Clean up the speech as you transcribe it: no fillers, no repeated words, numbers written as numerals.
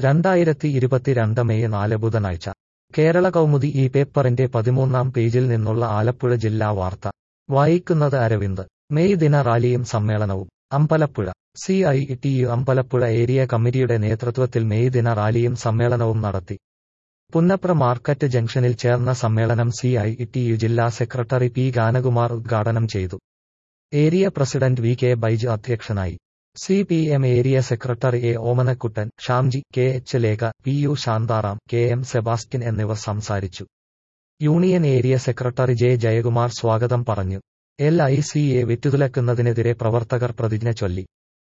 2022 May 4 ബുധനാഴ്ച കേരള കൗമുദി ഈ പേപ്പറിന്റെ 13-ാം പേജിൽ നിന്നുള്ള ആലപ്പുഴ ജില്ലാ വാർത്ത വായിക്കുന്നത് അരവിന്ദ്. മെയ് ദിന റാലിയും സമ്മേളനവും. അമ്പലപ്പുഴ. CITU അമ്പലപ്പുഴ ഏരിയ കമ്മിറ്റിയുടെ നേതൃത്വത്തിൽ മെയ് ദിന റാലിയും സമ്മേളനവും നടത്തി. പുന്നപ്ര മാർക്കറ്റ് ജംഗ്ഷനിൽ ചേർന്ന സമ്മേളനം CITU ജില്ലാ സെക്രട്ടറി P ഗാനകുമാർ ഉദ്ഘാടനം ചെയ്തു. ഏരിയ പ്രസിഡന്റ് VK ബൈജു അധ്യക്ഷനായി. CPM area secretary A Omanakuttan, Shamji, KH Lekha, PU Shantaram, KM Sebastian എന്നിവർ സംസാരിച്ചു. Union area secretary J Jayakumar സ്വാഗതം പറഞ്ഞു. LICയെ വിറ്റുതുലക്കുന്നതിനെതിരെ പ്രവർത്തകർ പ്രതിജ്ഞ ചൊല്ലി.